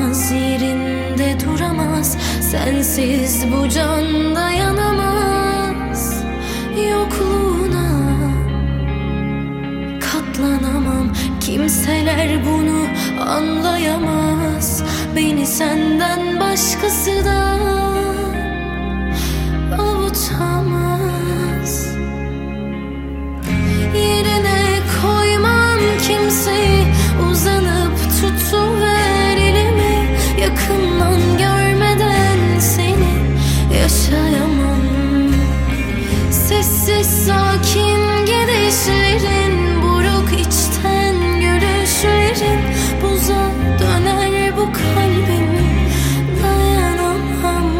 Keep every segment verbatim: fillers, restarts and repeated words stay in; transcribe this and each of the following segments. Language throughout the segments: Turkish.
duramaz, yerinde duramaz. Sensiz bu can dayanamaz. Yokluğuna katlanamam, kimseler bunu anlayamaz. Beni senden başkası da avutamaz. Yerine koymam kimseyi, uzanıp tutuver elimi. Yakından görmeden seni yaşayamam. Sessiz sakin gidişlerin, buruk içten gülüşlerin buza döner bu kalbimi, dayanamam.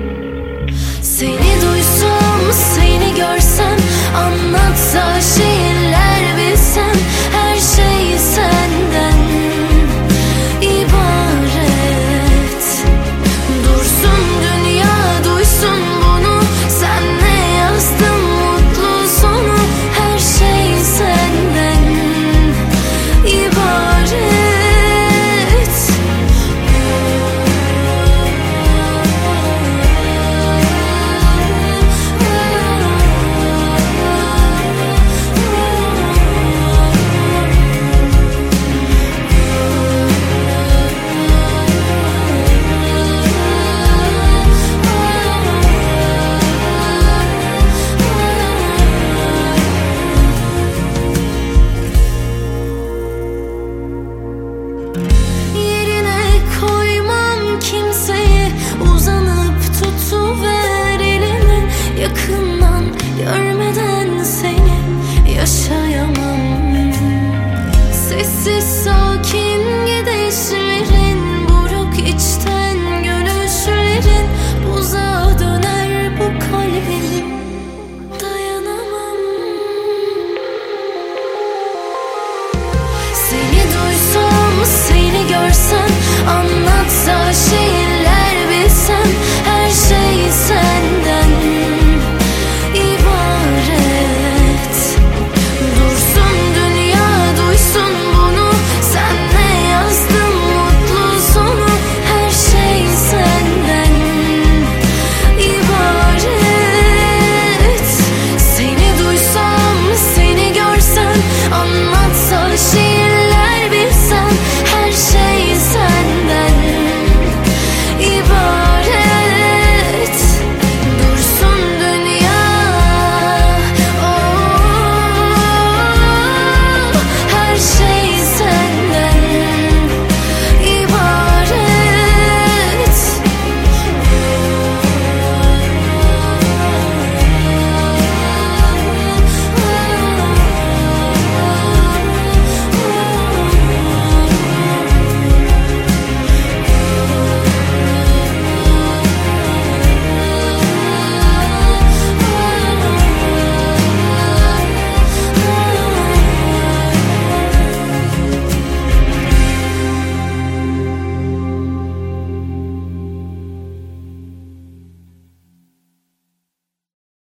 Seni duysam, seni görsem, anlatsa şeyi